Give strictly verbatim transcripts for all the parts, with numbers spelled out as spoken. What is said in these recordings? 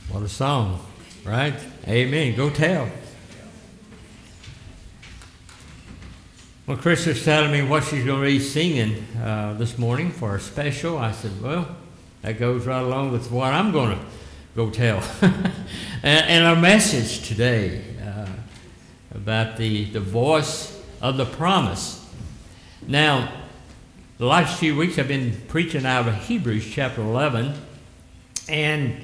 What a song, right? Amen. Go tell. Well, Chris was telling me what she's going to be singing uh, this morning for a special. I said, well, that goes right along with what I'm going to go tell. and, and our message today uh, about the, the voice of the promise. Now, the last few weeks I've been preaching out of Hebrews chapter eleven, and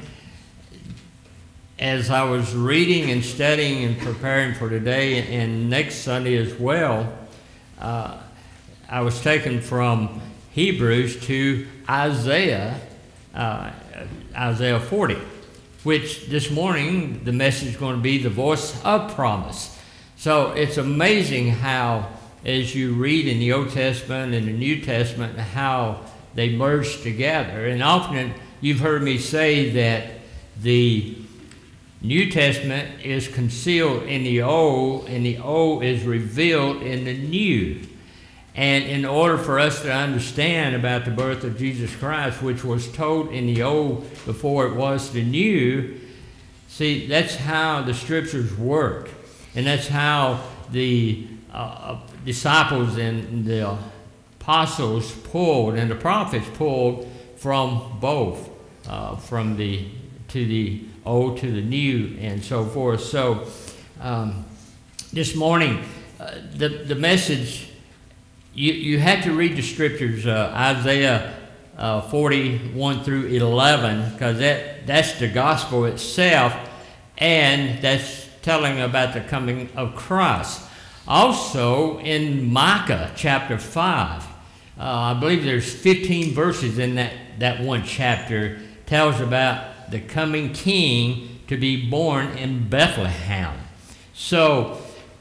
as I was reading and studying and preparing for today and next Sunday as well, uh, I was taken from Hebrews to Isaiah, uh, Isaiah forty, which this morning the message is going to be the voice of promise. So it's amazing how, as you read in the Old Testament and the New Testament, how they merge together. And often you've heard me say that the New Testament is concealed in the Old, and the Old is revealed in the New. And in order for us to understand about the birth of Jesus Christ, which was told in the Old before it was the New, see, that's how the Scriptures work. And that's how the uh, disciples and the apostles pulled, and the prophets pulled from both, uh, from the to the Old to the New, and so forth. So um, this morning, uh, the the message, you you had to read the Scriptures, uh, Isaiah uh, forty-one through eleven, because that that's the gospel itself, and that's telling about the coming of Christ. Also in Micah chapter five, uh, I believe there's fifteen verses in that that one chapter, tells about the coming king to be born in Bethlehem. So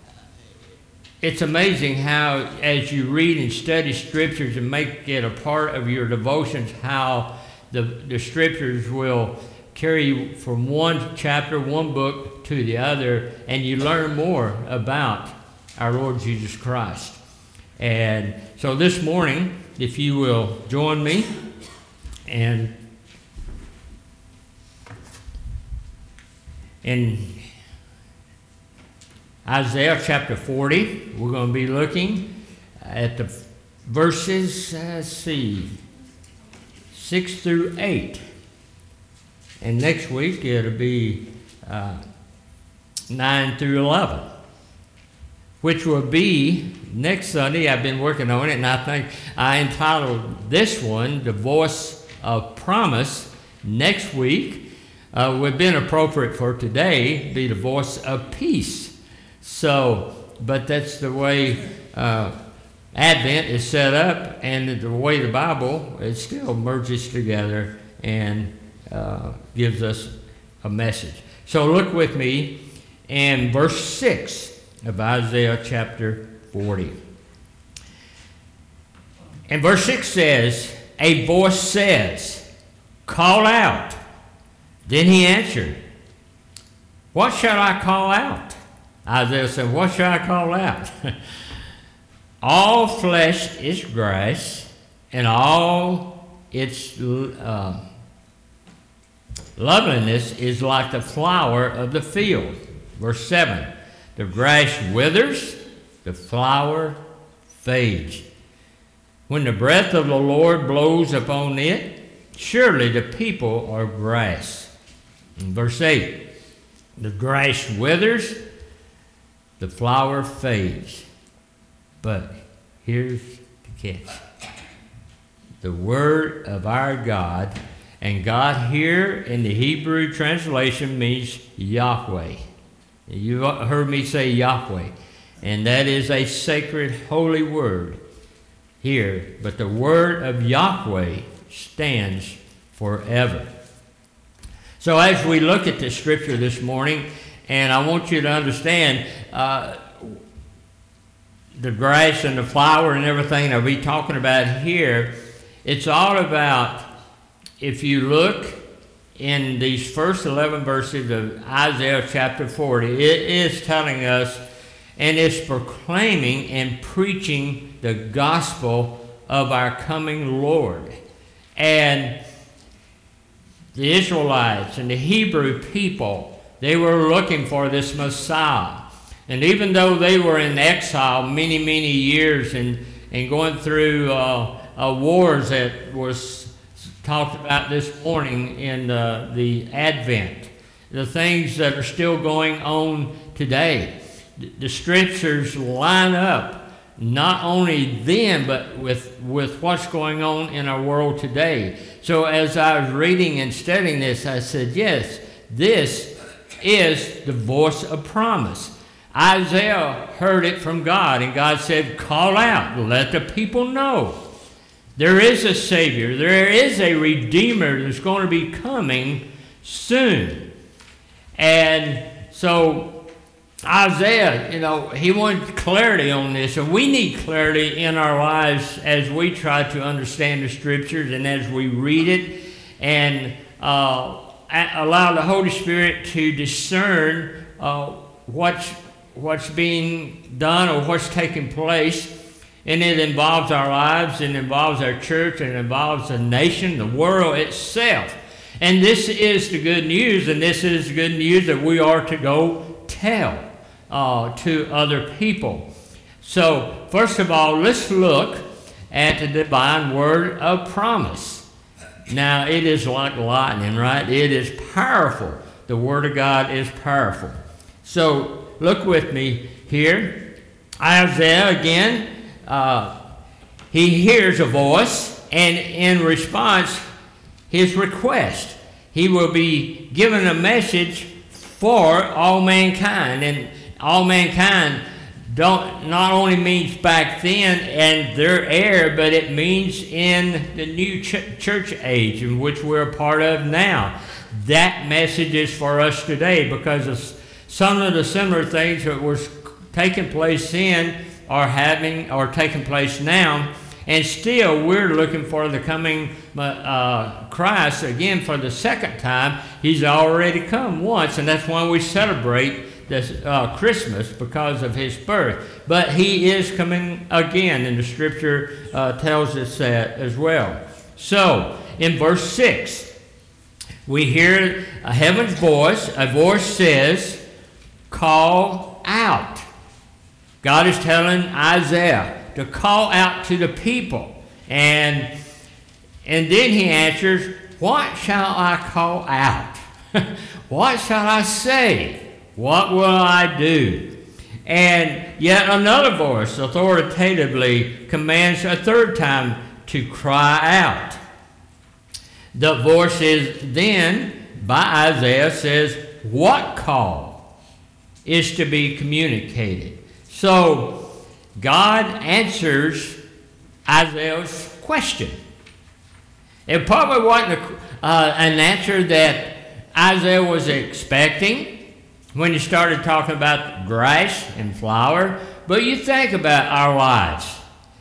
it's amazing how, as you read and study Scriptures and make it a part of your devotions, how the, the Scriptures will carry you from one chapter, one book to the other, and you learn more about our Lord Jesus Christ. And so this morning, if you will join me, and in Isaiah chapter forty, we're going to be looking at the verses, uh, let's see, six through eight. And next week it'll be uh, nine through eleven, which will be next Sunday. I've been working on it, and I think I entitled this one, The Voice of Promise. Next week Uh, would have been appropriate for today, be the voice of peace. So, but that's the way uh, Advent is set up, and the way the Bible, it still merges together and uh, gives us a message. So look with me in verse six of Isaiah chapter forty. And verse six says, a voice says, call out. Then he answered, what shall I call out? Isaiah said, what shall I call out? All flesh is grass, and all its uh, loveliness is like the flower of the field. Verse seven, the grass withers, the flower fades. When the breath of the Lord blows upon it, surely the people are grass. In verse eight, the grass withers, the flower fades. But here's the catch. The word of our God, and God here in the Hebrew translation means Yahweh. You heard me say Yahweh, and that is a sacred, holy word here. But the word of Yahweh stands forever. So as we look at this scripture this morning, and I want you to understand uh, the grass and the flower and everything that we're talking about here, it's all about, if you look in these first eleven verses of Isaiah chapter forty, it is telling us, and it's proclaiming and preaching the gospel of our coming Lord. And the Israelites and the Hebrew people, they were looking for this Messiah. And even though they were in exile many, many years and, and going through uh, uh, wars that was talked about this morning in uh, the Advent, the things that are still going on today, the, the scriptures line up not only then, but with, with what's going on in our world today. So as I was reading and studying this, I said, yes, this is the voice of promise. Isaiah heard it from God, and God said, call out, let the people know. There is a Savior, there is a Redeemer that's going to be coming soon. And so Isaiah, you know, he wanted clarity on this, and we need clarity in our lives as we try to understand the Scriptures and as we read it, and uh, allow the Holy Spirit to discern uh, what's what's being done or what's taking place. And it involves our lives, it involves our church, it involves the nation, the world itself. And this is the good news, and this is the good news that we are to go tell uh, to other people. So, first of all, let's look at the divine word of promise. Now, it is like lightning, right? It is powerful. The word of God is powerful. So, look with me here. Isaiah again, uh, he hears a voice, and in response, his request, he will be given a message for all mankind. And all mankind don't not only means back then and their era, but it means in the new ch- church age in which we're a part of now. That message is for us today, because of some of the similar things that were taking place then are having or taking place now, and still we're looking for the coming uh, Christ again for the second time. He's already come once, and that's why we celebrate this uh, Christmas, because of his birth. But he is coming again, and the Scripture uh, tells us that as well. So in verse six, we hear a heaven's voice. A voice says, call out. God is telling Isaiah to call out to the people. And, and then he answers, what shall I call out? What shall I say? What will I do? And yet another voice authoritatively commands a third time to cry out. The voice is then, by Isaiah, says, what call is to be communicated? So God answers Isaiah's question. It probably wasn't a, uh, an answer that Isaiah was expecting when he started talking about grass and flower. But you think about our lives.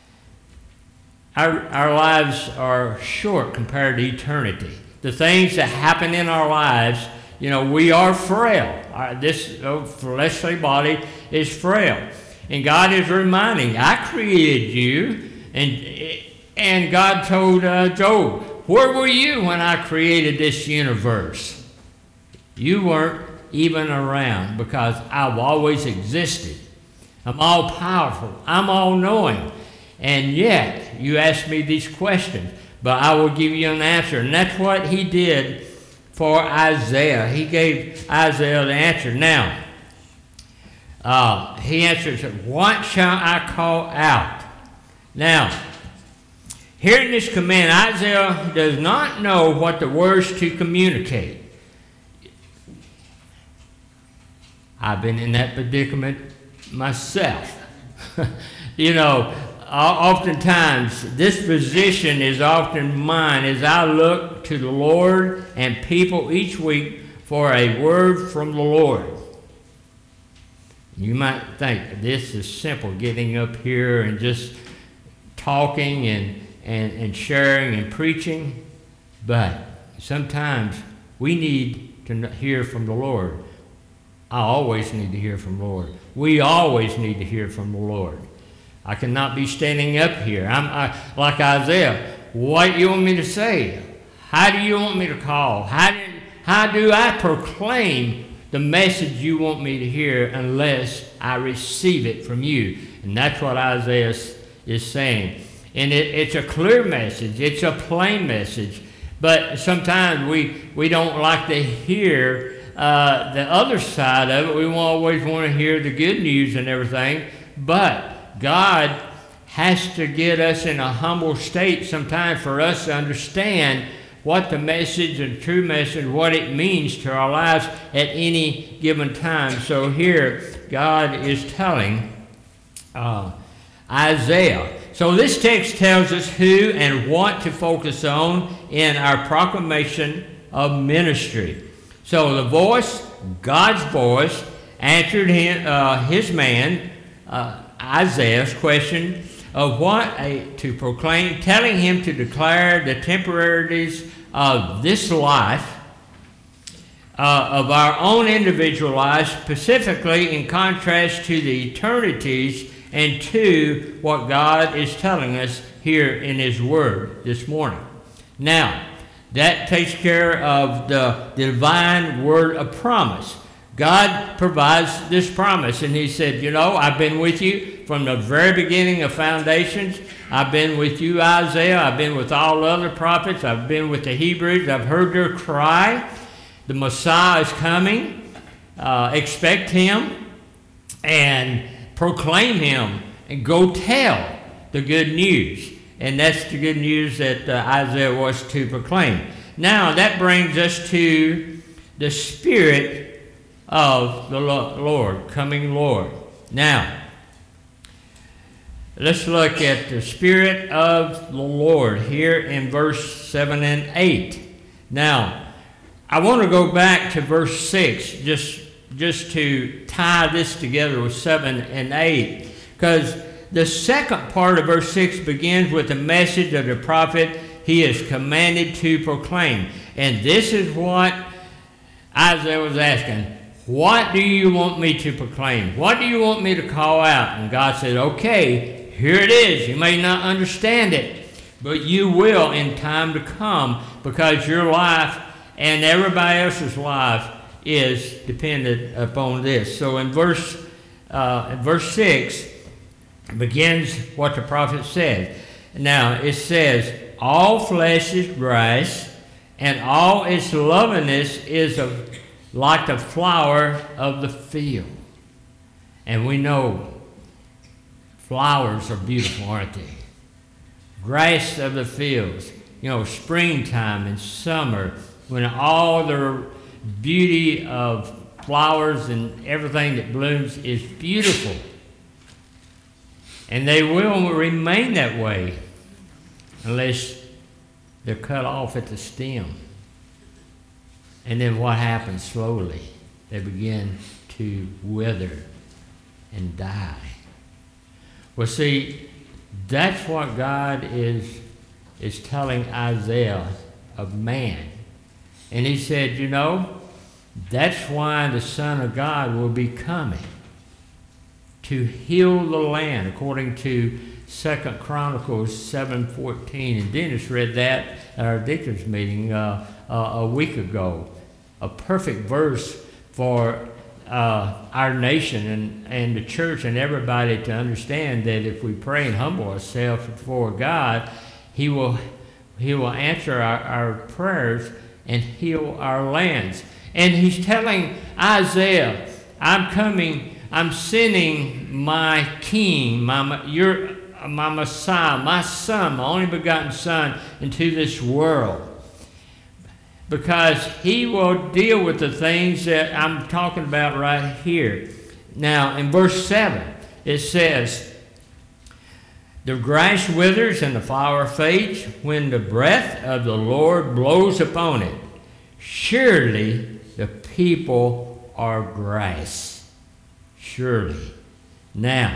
Our, our lives are short compared to eternity. The things that happen in our lives, you know, we are frail. Our, this oh, fleshly body is frail. And God is reminding, I created you. And, and God told uh, Job, where were you when I created this universe? You weren't even around, because I've always existed. I'm all powerful. I'm all knowing. And yet, you ask me these questions, but I will give you an answer. And that's what he did for Isaiah. He gave Isaiah the answer. Now, uh, he answers, what shall I call out? Now, hearing this command, Isaiah does not know what the words to communicate. I've been in that predicament myself. You know, oftentimes, this position is often mine as I look to the Lord and people each week for a word from the Lord. You might think this is simple, getting up here and just talking and, and, and sharing and preaching, but sometimes we need to hear from the Lord. I always need to hear from the Lord. We always need to hear from the Lord. I cannot be standing up here. I'm I, like Isaiah. What do you want me to say? How do you want me to call? How do, how do I proclaim the message you want me to hear unless I receive it from you? And that's what Isaiah is saying. And it, it's a clear message. It's a plain message. But sometimes we, we don't like to hear uh, the other side of it. We always want to hear the good news and everything. But God has to get us in a humble state sometimes for us to understand what the message and true message, what it means to our lives at any given time. So here, God is telling uh, Isaiah. So this text tells us who and what to focus on in our proclamation of ministry. So the voice, God's voice, answered him, uh, his man, uh, Isaiah's question of what a, to proclaim, telling him to declare the temporarities of this life, uh, of our own individual lives, specifically in contrast to the eternities and to what God is telling us here in His Word this morning. Now, that takes care of the divine word of promise. God provides this promise, and He said, you know, I've been with you from the very beginning of foundations. I've been with you, Isaiah. I've been with all the other prophets. I've been with the Hebrews. I've heard their cry. The Messiah is coming. Uh, expect Him and proclaim Him and go tell the good news. And that's the good news that uh, Isaiah was to proclaim. Now, that brings us to the Spirit of the Lord, coming Lord. Now, let's look at the Spirit of the Lord here in verse seven and eight. Now, I want to go back to verse six just, just to tie this together with seven and eight, because the second part of verse six begins with the message of the prophet he is commanded to proclaim. And this is what Isaiah was asking. What do you want me to proclaim? What do you want me to call out? And God said, okay, here it is. You may not understand it, but you will in time to come, because your life and everybody else's life is dependent upon this. So in verse, uh, in verse six begins what the prophet said. Now it says, all flesh is grass, and all its loveliness is of like the flower of the field. And we know flowers are beautiful, aren't they? Grass of the fields. You know, springtime and summer, when all the beauty of flowers and everything that blooms is beautiful. And they will remain that way unless they're cut off at the stem. And then what happens slowly? They begin to wither and die. Well, see, that's what God is, is telling Isaiah of man. And he said, you know, that's why the Son of God will be coming to heal the land, according to Second Chronicles seven fourteen. And Dennis read that at our deacons meeting uh, uh, a week ago. A perfect verse for uh, our nation and, and the church and everybody to understand that if we pray and humble ourselves before God, He will, he will answer our, our prayers and heal our lands. And He's telling Isaiah, I'm coming, I'm sending my King, my, your, my Messiah, my Son, my only begotten Son, into this world. Because He will deal with the things that I'm talking about right here. Now, in verse seven, it says, the grass withers and the flower fades when the breath of the Lord blows upon it. Surely the people are grass. Surely. Now,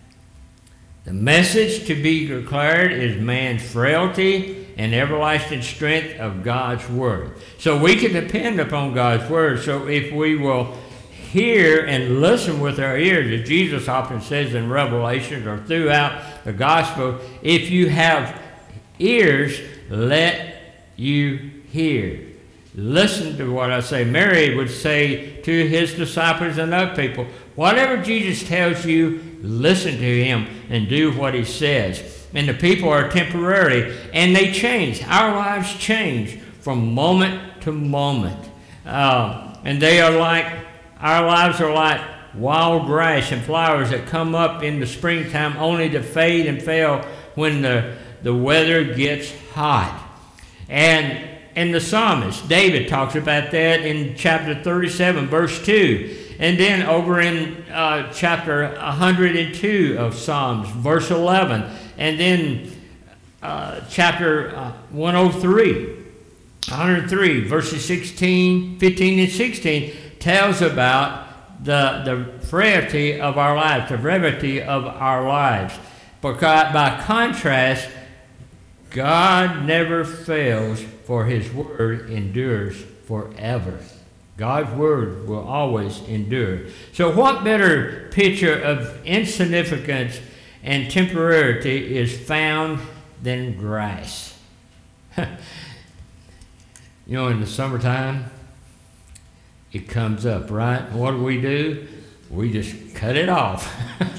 the message to be declared is man's frailty and everlasting strength of God's Word. So we can depend upon God's Word. So if we will hear and listen with our ears, as Jesus often says in Revelation or throughout the Gospel, if you have ears, let you hear. Listen to what I say. Mary would say to his disciples and other people, whatever Jesus tells you, listen to him and do what he says. And the people are temporary, and they change. Our lives change from moment to moment. Uh, and they are like, our lives are like wild grass and flowers that come up in the springtime only to fade and fail when the, the weather gets hot. And and the psalmist, David, talks about that in chapter thirty-seven, verse two. And then over in uh, chapter one hundred two of Psalms, verse eleven. And then uh, chapter uh, one oh three, one hundred three, verses sixteen, fifteen, and sixteen, tells about the, the frailty of our lives, the brevity of our lives. Because by contrast, God never fails, for his word endures forever. God's word will always endure. So what better picture of insignificance and temporarity is found than grass? You know, in the summertime, it comes up, right? What do we do? We just cut it off.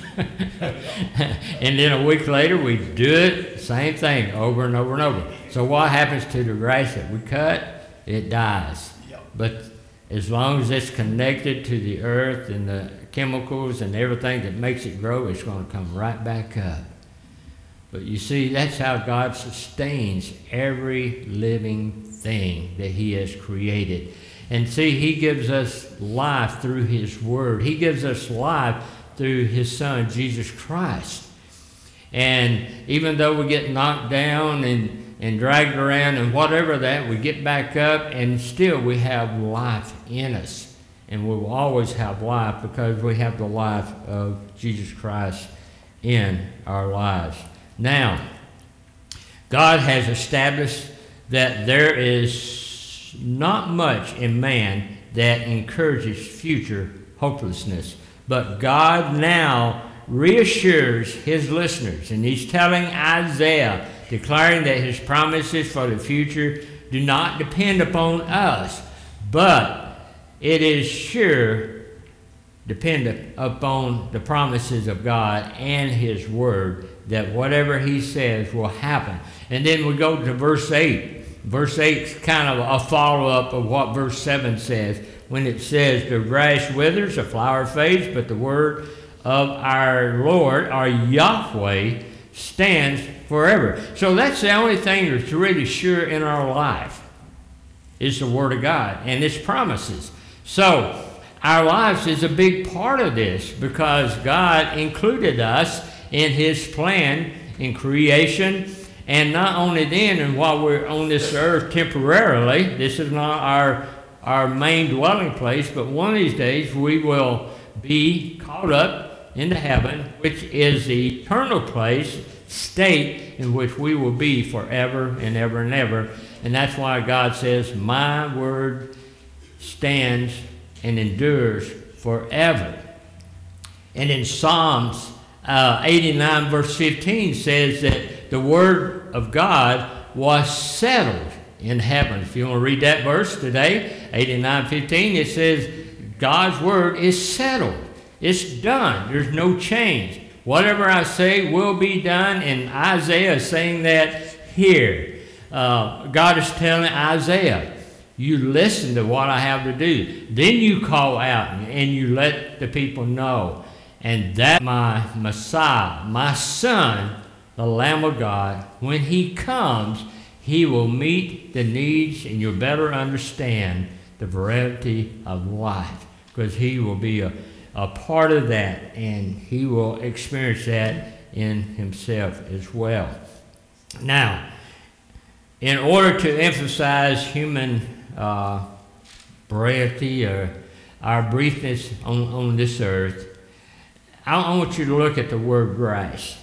And then a week later, we do it, same thing, over and over and over. So what happens to the grass that we cut? It dies. But as long as it's connected to the earth and the chemicals and everything that makes it grow, it's going to come right back up. But you see, that's how God sustains every living thing that he has created. And see, he gives us life through his word. He gives us life through his son, Jesus Christ. And even though we get knocked down and, and dragged around and whatever that, we get back up and still we have life in us. And we will always have life because we have the life of Jesus Christ in our lives. Now, God has established that there is not much in man that encourages future hopelessness. But God now reassures his listeners, and he's telling Isaiah, declaring that his promises for the future do not depend upon us, but it is sure dependent upon the promises of God and his word, that whatever he says will happen. And then we go to verse eight. Verse eight is kind of a follow-up of what verse seven says, when it says, the grass withers, the flower fades, but the word of our Lord, our Yahweh, stands forever. So that's the only thing that's really sure in our life, is the word of God and its promises. So our lives is a big part of this, because God included us in his plan in creation. And not only then, and while we're on this earth temporarily, this is not our our main dwelling place, but one of these days we will be caught up into heaven, which is the eternal place, state in which we will be forever and ever and ever. And that's why God says, my word stands and endures forever. And in Psalms uh, eighty-nine verse fifteen says that the word of God was settled in heaven. If you want to read that verse today, eighty-nine fifteen, it says God's word is settled. It's done. There's no change. Whatever I say will be done, and Isaiah is saying that here. Uh, God is telling Isaiah, you listen to what I have to do. Then you call out and you let the people know. And that my Messiah, my Son, the Lamb of God, when he comes, he will meet the needs, and you'll better understand the variety of life, because he will be a, a part of that, and he will experience that in himself as well. Now, in order to emphasize human uh, brevity or our briefness on, on this earth, I, I want you to look at the word grass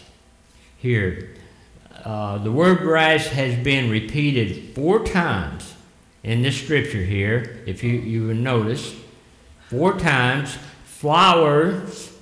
here. Uh, the word grass has been repeated four times in this scripture here, if you, you would notice. Four times. Flowers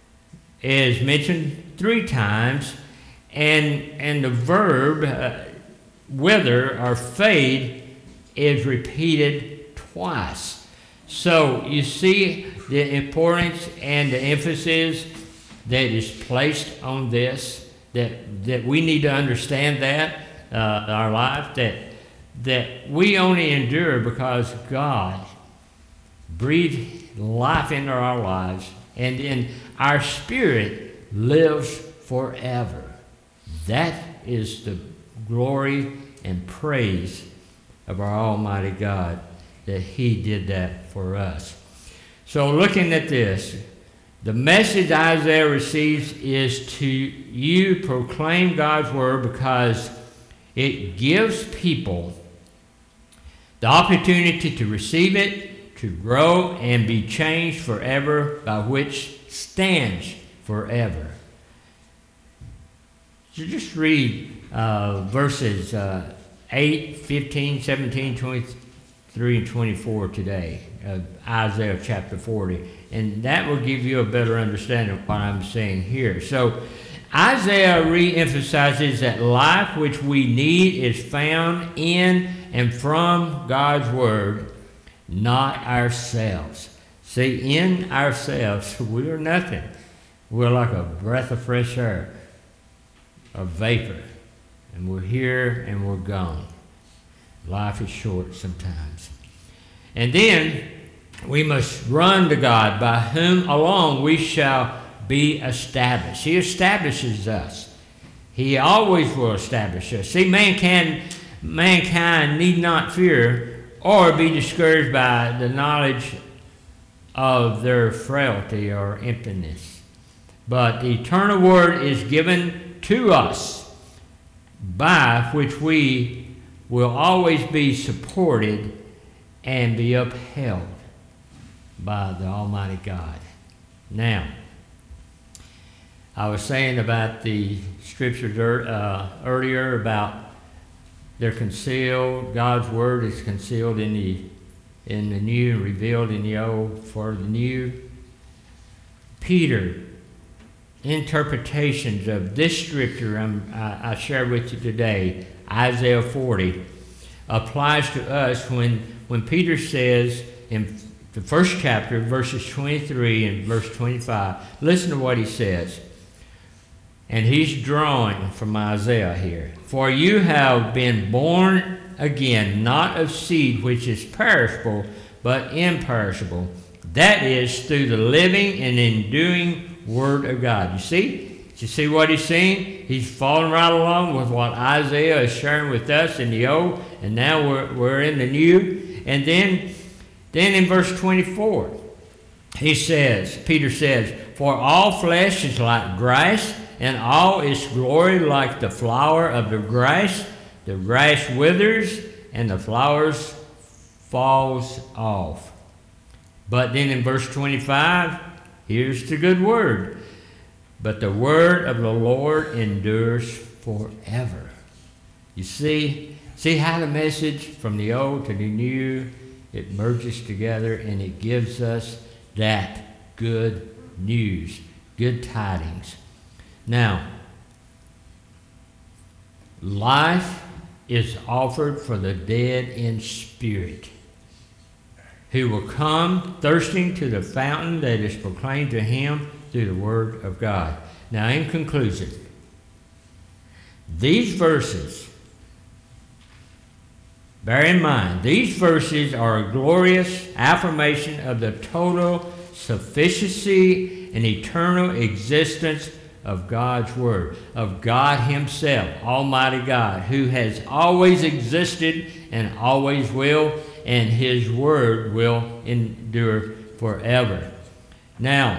is mentioned three times, and, and the verb uh, wither or fade is repeated twice. So you see the importance and the emphasis that is placed on this, that, that we need to understand that, uh, our life, that, that we only endure because God breathed life into our lives, and in our spirit lives forever. That is the glory and praise of our Almighty God, that He did that for us. So looking at this, the message Isaiah receives is to you proclaim God's word, because it gives people the opportunity to receive it, to grow and be changed forever, by which stands forever. So just read uh, verses uh, eight, fifteen, seventeen, twenty-three, and twenty-four today of Isaiah chapter forty. And that will give you a better understanding of what I'm saying here. So Isaiah re-emphasizes that life which we need is found in and from God's word, not ourselves. See, in ourselves, we are nothing. We're like a breath of fresh air, a vapor. And we're here and we're gone. Life is short sometimes. And then we must run to God, by whom alone we shall be established. He establishes us. He always will establish us. See, mankind, mankind need not fear or be discouraged by the knowledge of their frailty or emptiness. But the eternal word is given to us, by which we will always be supported and be upheld by the Almighty God. Now, I was saying about the scriptures uh, earlier about they're concealed. God's word is concealed in the in the new and revealed in the old. For the new, Peter, interpretations of this scripture I'm, I, I share with you today, Isaiah forty, applies to us when when Peter says in the first chapter, verses twenty-three and verse twenty-five. Listen to what he says. And he's drawing from Isaiah here. For you have been born again, not of seed which is perishable, but imperishable. That is through the living and enduring word of God. You see? You see what he's saying? He's following right along with what Isaiah is sharing with us in the old, and now we're, we're in the new. And then, then in verse twenty-four, he says, Peter says, for all flesh is like grass, and all its glory like the flower of the grass. The grass withers, and the flowers falls off. But then in verse twenty-five, here's the good word. But the word of the Lord endures forever. You see, see how the message from the old to the new, it merges together, and it gives us that good news, good tidings. Now, life is offered for the dead in spirit, who will come thirsting to the fountain that is proclaimed to him through the word of God. Now, in conclusion, these verses, bear in mind, these verses are a glorious affirmation of the total sufficiency and eternal existence of God's word, of God himself, Almighty God, who has always existed and always will, and his word will endure forever. Now,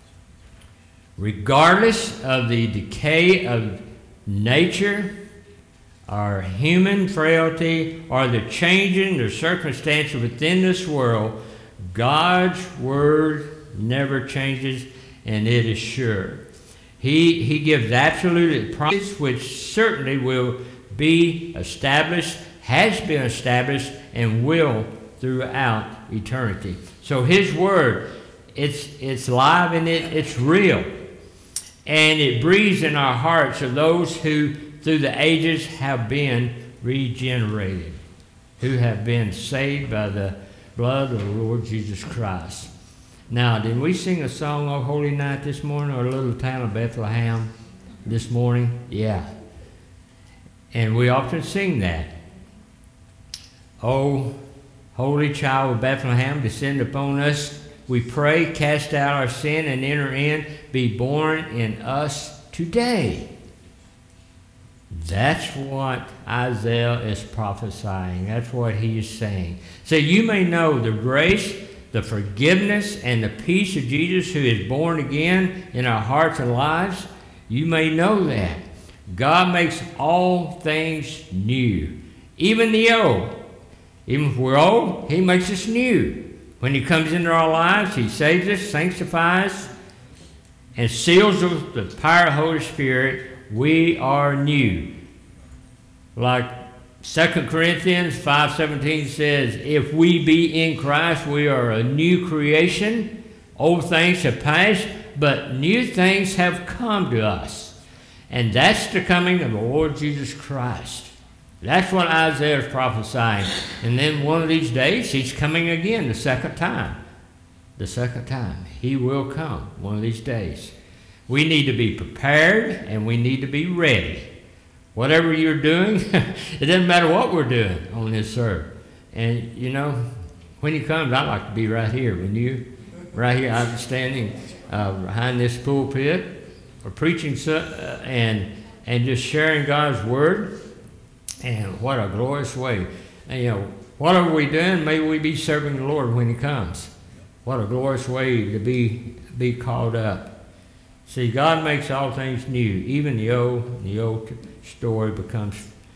regardless of the decay of nature, our human frailty, or the changing the circumstances within this world, God's word never changes, and it is sure. He, he gives absolute promise, which certainly will be established, has been established, and will throughout eternity. So his word, it's, it's live and it, it's real. And it breathes in our hearts of those who through the ages have been regenerated. who have been saved by the blood of the Lord Jesus Christ. Now, did we sing a song, O Holy Night, this morning, or Little Town of Bethlehem this morning? Yeah. And we often sing that. O Holy Child of Bethlehem, descend upon us, we pray, cast out our sin and enter in, be born in us today. That's what Isaiah is prophesying. That's what he is saying. So you may know the grace, the forgiveness, and the peace of Jesus, who is born again in our hearts and lives. You may know that. God makes all things new, even the old. Even if we're old, he makes us new. When he comes into our lives, he saves us, sanctifies, and seals us with the power of the Holy Spirit. We are new. Like Second Corinthians five seventeen says, if we be in Christ, we are a new creation. Old things have passed, but new things have come to us. And that's the coming of the Lord Jesus Christ. That's what Isaiah is prophesying. And then one of these days, he's coming again the second time. The second time. He will come one of these days. We need to be prepared, and we need to be ready. Whatever you're doing, it doesn't matter what we're doing on this earth. And, you know, when he comes, I like to be right here. When you, right here, I'm standing uh, behind this pulpit, or preaching so, uh, and, and just sharing God's word. And what a glorious way. And, you know, whatever we're doing, may we be serving the Lord when he comes. What a glorious way to be be called up. See, God makes all things new. Even the old, the old story becomes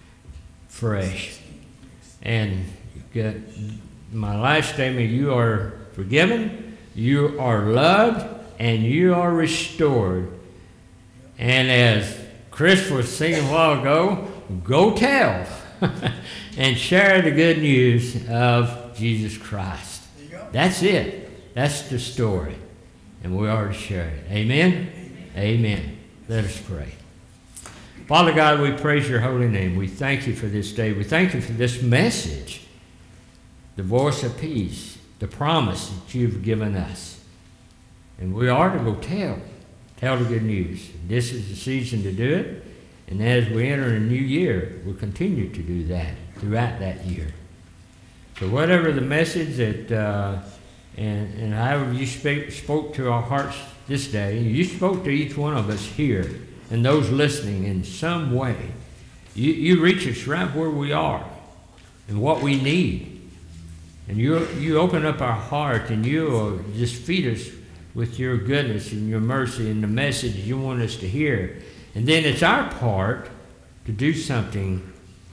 fresh. And get my last statement, you are forgiven, you are loved, and you are restored. And as Chris was singing a while ago, go tell and share the good news of Jesus Christ. That's it. That's the story. And we are to share it. Amen? Amen? Amen. Let us pray. Father God, we praise your holy name. We thank you for this day. We thank you for this message, the voice of peace, the promise that you've given us. And we are to go tell. Tell the good news. This is the season to do it. And as we enter a new year, we'll continue to do that throughout that year. So whatever the message that, uh, and, and however you speak, spoke to our hearts this day, you spoke to each one of us here and those listening in some way. You, you reach us right where we are and what we need. And you, you open up our heart and you just feed us with your goodness and your mercy and the message you want us to hear. And then it's our part to do something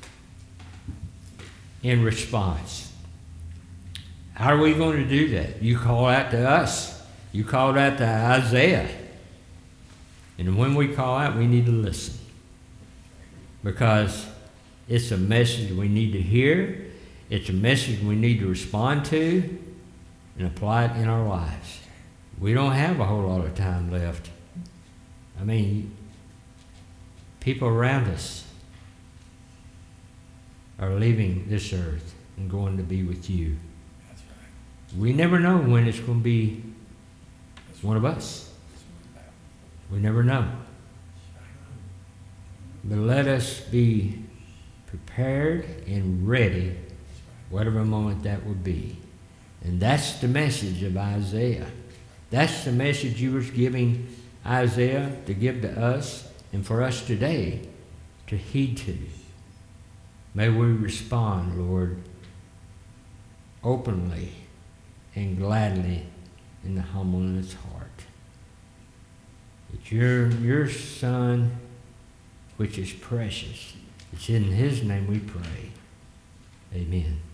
in response. How are we going to do that? You call out to us. You called out to Isaiah. And when we call out, we need to listen. Because it's a message we need to hear. It's a message we need to respond to and apply it in our lives. We don't have a whole lot of time left. I mean, people around us are leaving this earth and going to be with you. That's right. We never know when it's going to be one of us. We never know. But let us be prepared and ready, whatever moment that will be. And that's the message of Isaiah. That's the message you were giving Isaiah to give to us and for us today to heed to. May we respond, Lord, openly and gladly in the humbleness heart. That your, your Son, which is precious, it's in his name we pray. Amen.